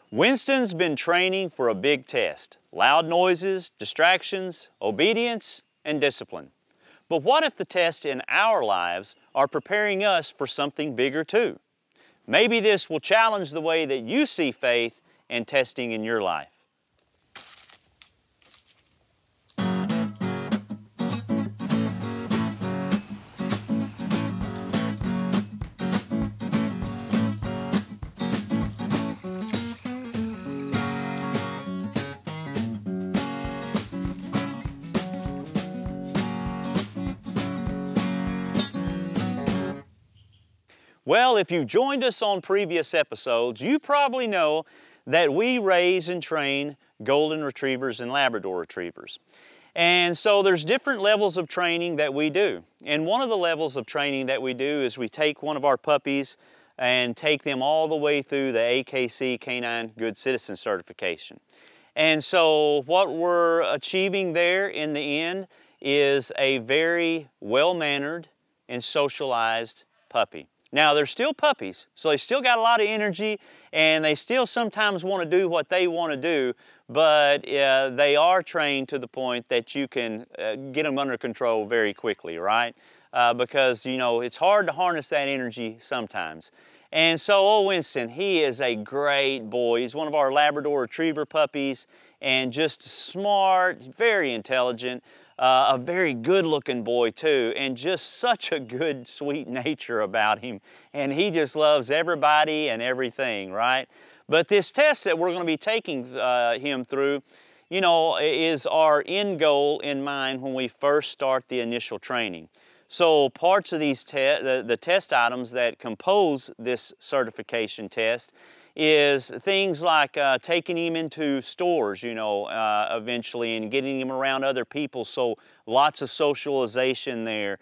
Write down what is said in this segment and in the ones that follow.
Winston's been training for a big test. Loud noises, distractions, obedience, and discipline. But what if the tests in our lives are preparing us for something bigger too? Maybe this will challenge the way that you see faith and testing in your life. Well, if you've joined us on previous episodes, you probably know that we raise and train golden retrievers and Labrador retrievers. And so there's different levels of training that we do. And one of the levels of training that we do is we take one of our puppies and take them all the way through the AKC Canine Good Citizen certification. And so what we're achieving there in the end is a very well-mannered and socialized puppy. Now, they're still puppies, so they still got a lot of energy, and they still sometimes want to do what they want to do, but they are trained to the point that you can get them under control very quickly, right? Because, you know, it's hard to harness that energy sometimes. And so, old Winston, he is a great boy. He's one of our Labrador Retriever puppies, and just smart, very intelligent. A very good-looking boy too, and just such a good, sweet nature about him. And he just loves everybody and everything, right? But this test that we're going to be taking him through, you know, is our end goal in mind when we first start the initial training. So parts of these the test items that compose this certification test is things like taking him into stores, you know, eventually, and getting him around other people, so lots of socialization there,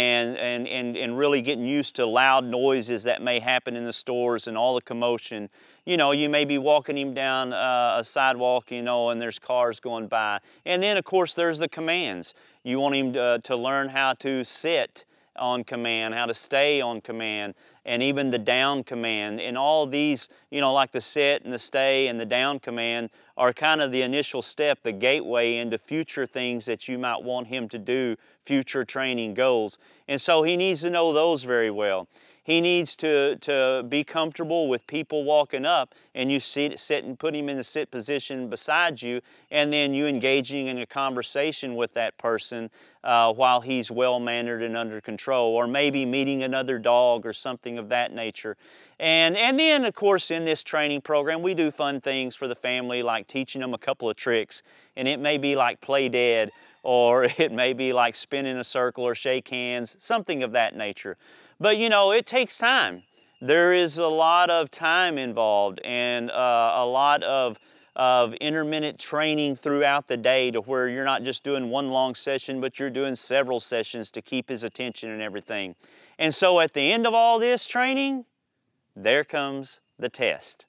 and really getting used to loud noises that may happen in the stores and all the commotion. You know, you may be walking him down a sidewalk, you know, and there's cars going by. And then, of course, there's the commands. You want him to learn how to sit on command, how to stay on command, and even the down command. And all these, you know, like the sit and the stay and the down command are kind of the initial step, the gateway into future things that you might want him to do, future training goals. And so he needs to know those very well. He needs to be comfortable with people walking up, and you sit and put him in the sit position beside you, and then you engaging in a conversation with that person while he's well-mannered and under control, or maybe meeting another dog or something of that nature. And then, of course, in this training program, we do fun things for the family, like teaching them a couple of tricks, and it may be like play dead, or it may be like spin in a circle or shake hands, something of that nature. But you know, it takes time. There is a lot of time involved, and a lot of intermittent training throughout the day, to where you're not just doing one long session, but you're doing several sessions to keep his attention and everything. And so at the end of all this training, there comes the test.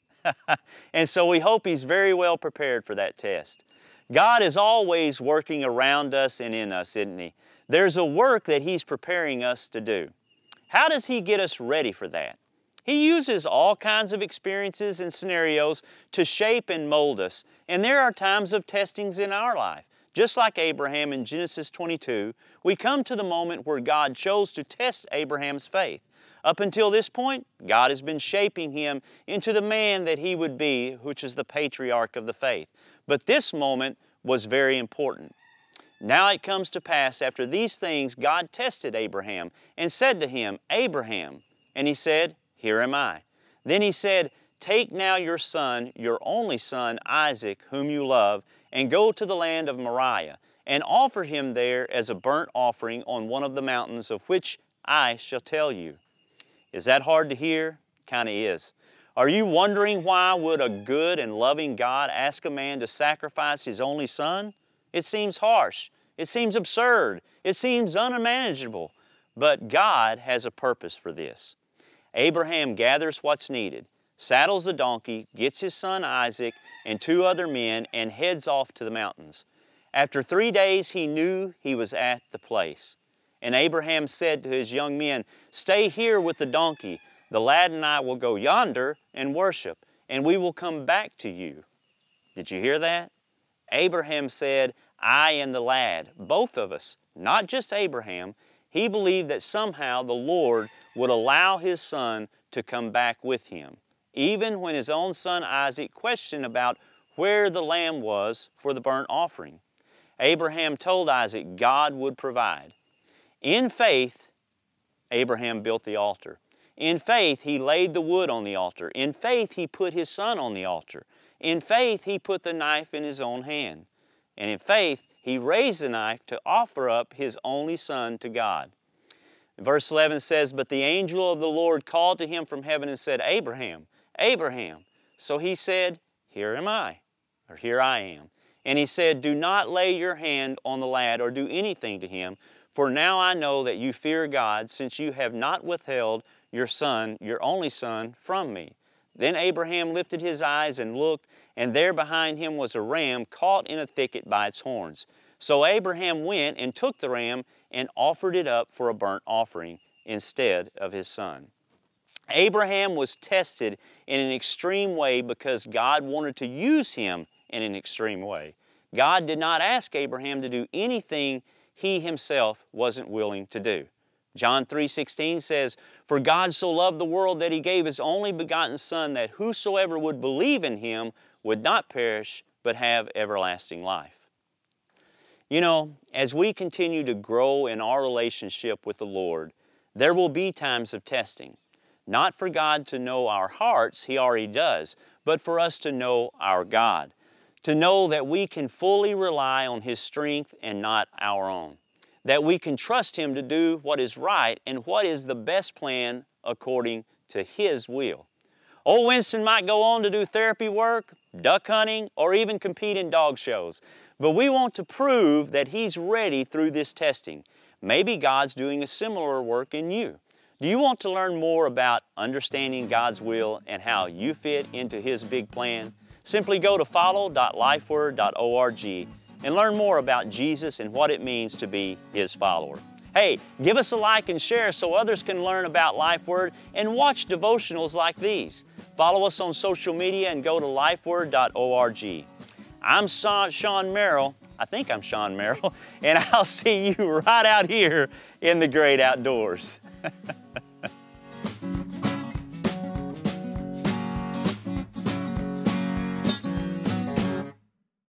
And so we hope he's very well prepared for that test. God is always working around us and in us, isn't He? There's a work that He's preparing us to do. How does He get us ready for that? He uses all kinds of experiences and scenarios to shape and mold us. And there are times of testings in our life. Just like Abraham in Genesis 22, we come to the moment where God chose to test Abraham's faith. Up until this point, God has been shaping him into the man that he would be, which is the patriarch of the faith. But this moment was very important. Now it comes to pass, after these things, God tested Abraham and said to him, "Abraham." And he said, "Here am I." Then He said, "Take now your son, your only son, Isaac, whom you love, and go to the land of Moriah, and offer him there as a burnt offering on one of the mountains of which I shall tell you." Is that hard to hear? Kind of is. Are you wondering why would a good and loving God ask a man to sacrifice his only son? It seems harsh. It seems absurd. It seems unmanageable. But God has a purpose for this. Abraham gathers what's needed, saddles the donkey, gets his son Isaac and 2 other men, and heads off to the mountains. After 3 days, he knew he was at the place. And Abraham said to his young men, "Stay here with the donkey. The lad and I will go yonder and worship, and we will come back to you." Did you hear that? Abraham said, "I and the lad," both of us, not just Abraham. He believed that somehow the Lord would allow his son to come back with him, even when his own son Isaac questioned about where the lamb was for the burnt offering. Abraham told Isaac God would provide. In faith, Abraham built the altar. In faith, he laid the wood on the altar. In faith, he put his son on the altar. In faith, he put the knife in his own hand. And in faith, he raised the knife to offer up his only son to God. Verse 11 says, "But the angel of the Lord called to him from heaven and said, 'Abraham, Abraham.' So he said, 'Here am I,' or 'Here I am.' And he said, 'Do not lay your hand on the lad or do anything to him, for now I know that you fear God, since you have not withheld your son, your only son, from me.' Then Abraham lifted his eyes and looked, and there behind him was a ram caught in a thicket by its horns. So Abraham went and took the ram and offered it up for a burnt offering instead of his son." Abraham was tested in an extreme way because God wanted to use him in an extreme way. God did not ask Abraham to do anything he himself wasn't willing to do. John 3:16 says, "For God so loved the world that he gave his only begotten Son, that whosoever would believe in him would not perish, but have everlasting life." You know, as we continue to grow in our relationship with the Lord, there will be times of testing. Not for God to know our hearts, He already does, but for us to know our God. To know that we can fully rely on His strength and not our own. That we can trust Him to do what is right and what is the best plan according to His will. Old Winston might go on to do therapy work, duck hunting, or even compete in dog shows. But we want to prove that he's ready through this testing. Maybe God's doing a similar work in you. Do you want to learn more about understanding God's will and how you fit into His big plan? Simply go to follow.lifeword.org and learn more about Jesus and what it means to be His follower. Hey, give us a like and share so others can learn about LifeWord and watch devotionals like these. Follow us on social media and go to lifeword.org. I'm Sean Merrill. I think I'm Sean Merrill, and I'll see you right out here in the great outdoors.